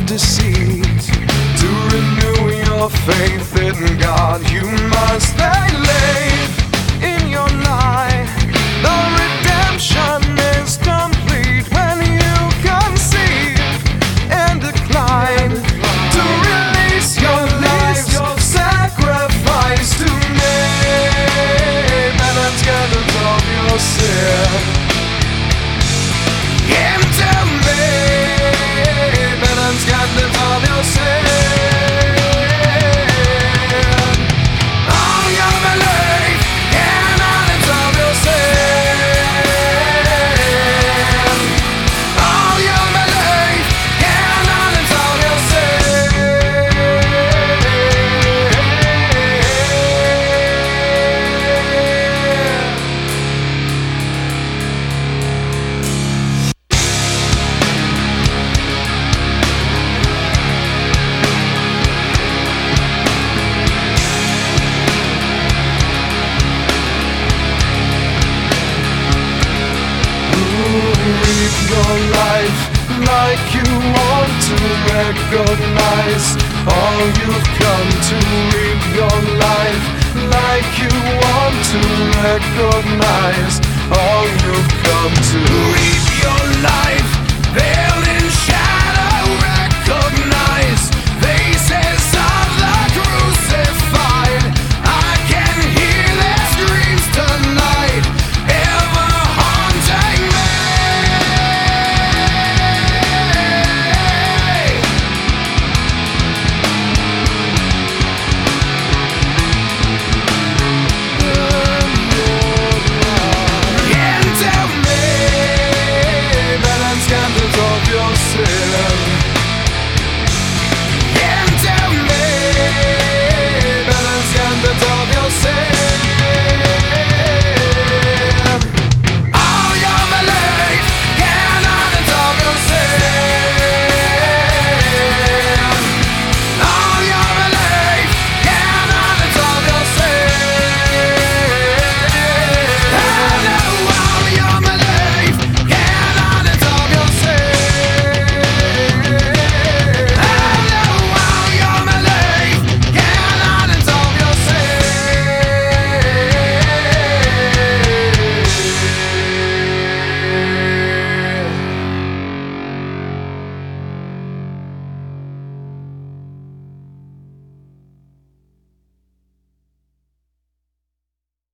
deceit. To renew your faith in God, you must believe in your lie. The redemption is complete when you conceive and decline to release your life's sacrifice to me. Penance gathers of your sin into me. Penance gathers of your sin. All your belief in penance of your sin. All your belief in penance of your Live your life like you want to recognize all you've come to. Live your life like you want to recognize all